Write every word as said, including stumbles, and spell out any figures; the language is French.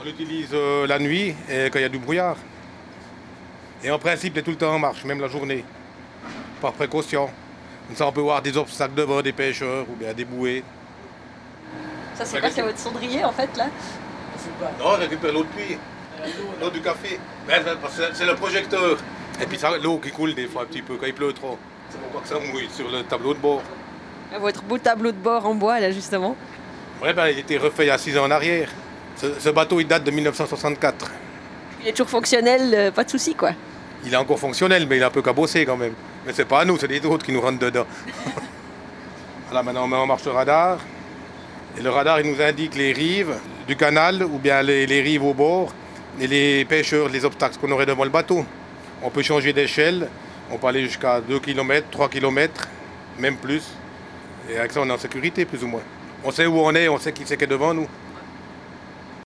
On l'utilise euh, la nuit et quand il y a du brouillard. Et en principe, il est tout le temps en marche, même la journée, par précaution. Comme ça, on peut voir des obstacles devant, des pêcheurs ou bien des bouées. Ça, c'est quoi? C'est votre cendrier, en fait, là? Non, on récupère l'eau de pluie, l'eau du café. Ben, c'est le projecteur. Et puis l'eau qui coule des fois un petit peu quand il pleut trop. C'est pour pas que ça mouille sur le tableau de bord. Votre beau tableau de bord en bois, là, justement. Oui, ben, il a été refait il y a six ans en arrière. Ce, ce bateau, il date de mille neuf cent soixante-quatre. Il est toujours fonctionnel, euh, pas de souci, quoi. Il est encore fonctionnel, mais il est un peu cabossé quand même. Mais c'est pas à nous, c'est les autres qui nous rentrent dedans. Voilà, maintenant on met en marche le radar. Et le radar, il nous indique les rives du canal ou bien les, les rives au bord et les pêcheurs, les obstacles qu'on aurait devant le bateau. On peut changer d'échelle, on peut aller jusqu'à deux kilomètres, trois kilomètres, même plus. Et avec ça, on est en sécurité, plus ou moins. On sait où on est, on sait qui c'est qui est devant nous.